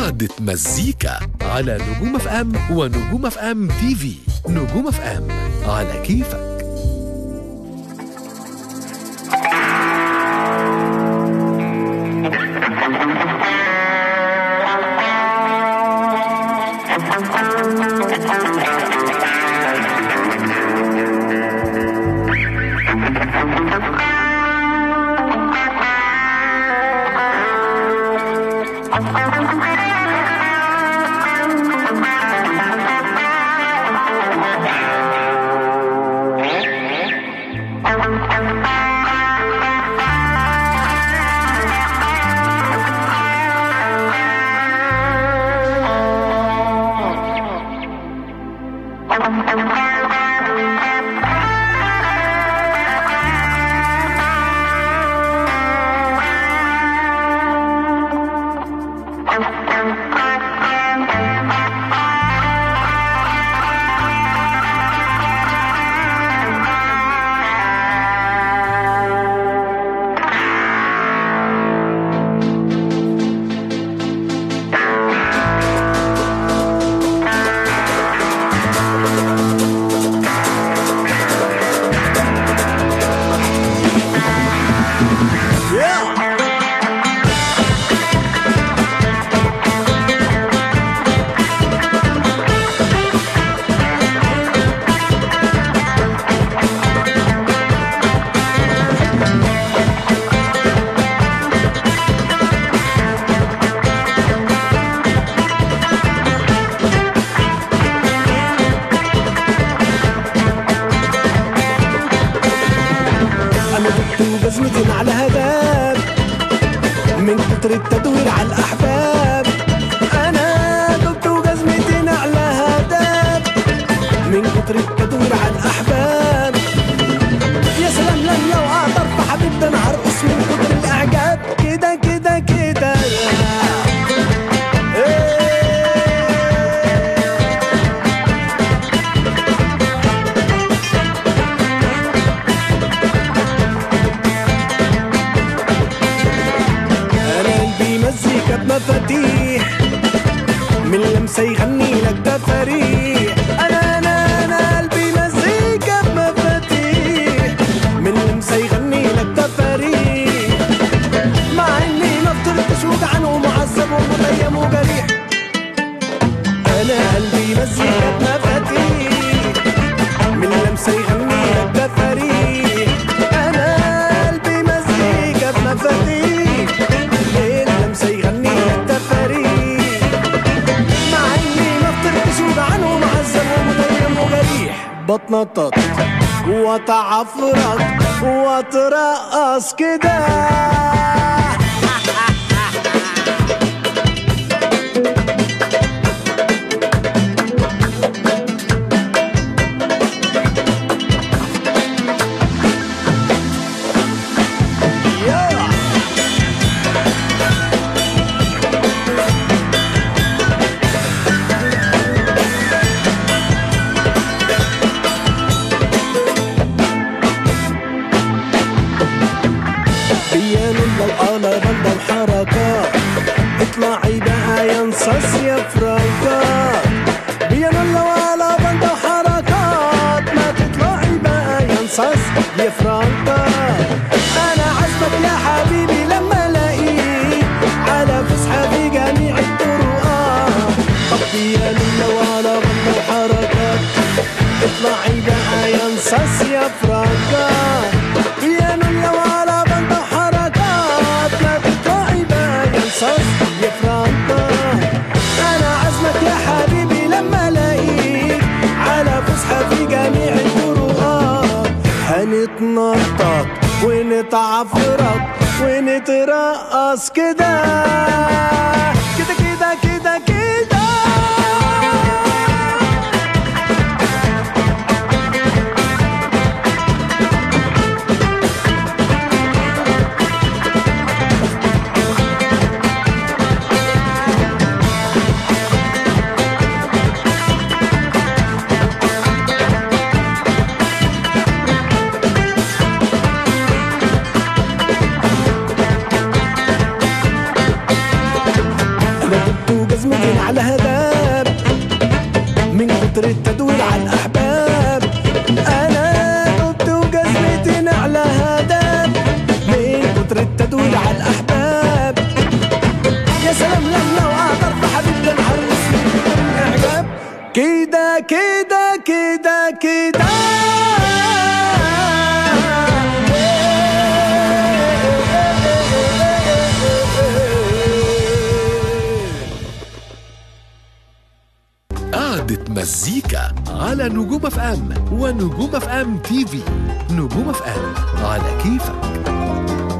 قعدة مزيكا على نجوم اف ام ونجوم اف ام تي في. نجوم اف ام على كيفك. جزمتين على هداب من كتر التدوير على الأحباب. أنا دبت وجزمتين على هداب من كتر التدوير على الأحباب. يا سلام لو أقدر في حبيبتي أنا هرقص من كتر الإعجاب. كده كده كده مفاتيح من لمسة يغني لك تفاريح. أنا قلبي مزيكا بمفاتيح من لمسة يغني لك تفاريح. مع إني ما فطرتش وجعان ومعذب ومتيم وجريح. أنا قلبي مزيكا بمفاتيح من لمسة يغني لك تفاريح. أنا قلبي مزيكا بمفاتيح بتنطط واتعفرط واترقص كده. اطلعي بقى يا نصاص يا فرانكات. بيان الله ولا بندة وحركات. ما تطلعي بقى يا نصاص يا فرانكات. انا عزمك يا حبيبي لما الاقيك على فسحة في جميع الطرقات. طب بيان الله ولا بندة وحركات. اطلعي بقى يا نصاص يا فرانكات. بيان الله ولا بندة وحركات. ما تطلعي بقى يا نصاص يا فرانكات. أنا عزمك يا حبيبي لما ألاقيك على فسحة في جميع الطرقات. هنتنطط ونتعفرط ونترقص كده كده كده كده كده. نعلها داب من كتر التدوير على الأحباب. أنا دبت وجزمتي نعلها داب من كتر التدوير على الأحباب. يا سلام لما وأقدر بحبيبتي نحرس من إعجاب. كده كده كده كده قعدة مزيكا على نجوم اف ام ونجوم اف ام تي في. نجوم اف ام على كيفك.